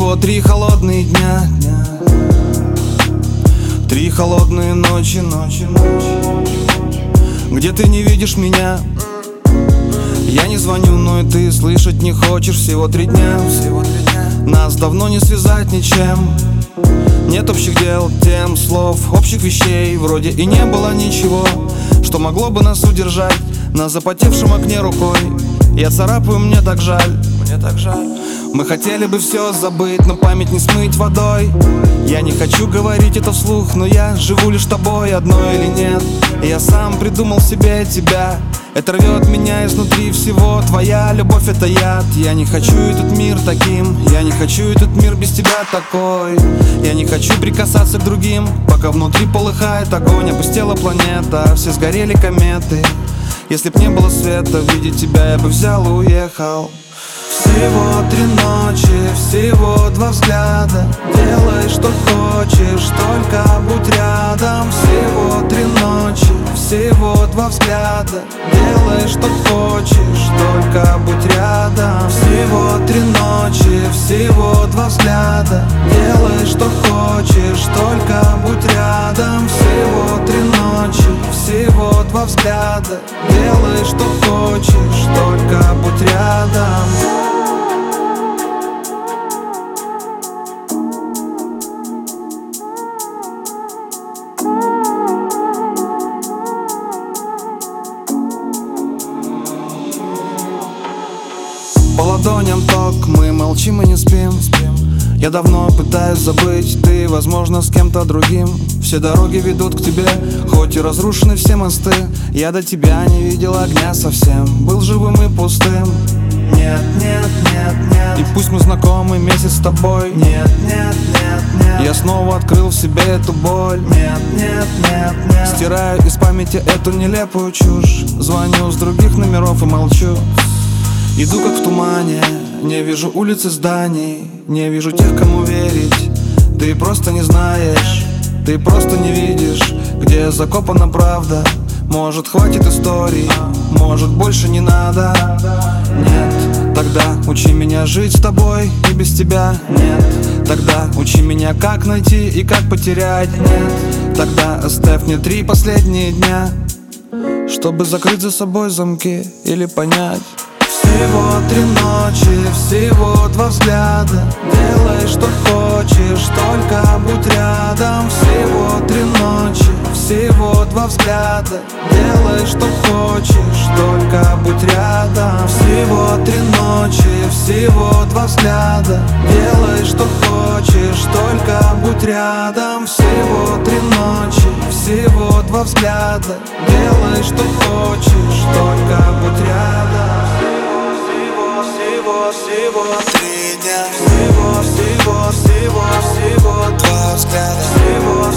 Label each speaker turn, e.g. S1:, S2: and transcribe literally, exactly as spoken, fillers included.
S1: Всего три холодные дня, дня. Три холодные ночи, ночи, ночи, где ты не видишь меня. Я не звоню, но и ты слышать не хочешь. Всего три дня, всего три дня. Нас давно не связать ничем. Нет общих дел, тем, слов, общих вещей. Вроде и не было ничего, что могло бы нас удержать. На запотевшем окне рукой я царапаю, мне так жаль, мне так жаль. Мы хотели бы все забыть, но память не смыть водой. Я не хочу говорить это вслух, но я живу лишь тобой, одной или нет. Я сам придумал себе тебя. Это рвет меня изнутри всего. Твоя любовь — это яд. Я не хочу этот мир таким. Я не хочу этот мир без тебя такой. Я не хочу прикасаться к другим, пока внутри полыхает огонь. Опустела планета, все сгорели кометы. Если б не было света, видеть тебя я бы взял и уехал. Всего три ночи, всего два взгляда. Делай, что хочешь, только будь рядом. Всего три ночи, всего два взгляда. Делай, что хочешь, только будь рядом. Всего три ночи, всего два взгляда. Делай, что хочешь, только будь рядом. Всего три ночи, всего два взгляда. Делай, что хочешь, только будь рядом. По ладоням ток, мы молчим и не спим. Я давно пытаюсь забыть, ты, возможно, с кем-то другим. Все дороги ведут к тебе, хоть и разрушены все мосты. Я до тебя не видел огня совсем, был живым и пустым. Нет, нет, нет, нет. И пусть мы знакомы месяц с тобой. Нет, нет, нет, нет. Я снова открыл в себе эту боль. Нет, нет, нет, нет. Стираю из памяти эту нелепую чушь. Звоню с других номеров и молчу. Иду как в тумане, не вижу улиц и зданий. Не вижу тех, кому верить. Ты просто не знаешь, ты просто не видишь, где закопана правда. Может, хватит историй, может, больше не надо. Нет, тогда учи меня жить с тобой и без тебя. Нет, тогда учи меня, как найти и как потерять. Нет, тогда оставь мне три последние дня, чтобы закрыть за собой замки или понять. Всего три ночи, всего два взгляда. Делай, что хочешь, только будь рядом. Всего три ночи, всего два взгляда. Делай, что хочешь, только будь рядом. Всего три ночи, всего два взгляда. Делай, что хочешь, только будь рядом. Всего три ночи, всего два взгляда. Делай, что хочешь, только будь рядом. Всего три дня, всего, всего, всего, всего два взгляда. Всего,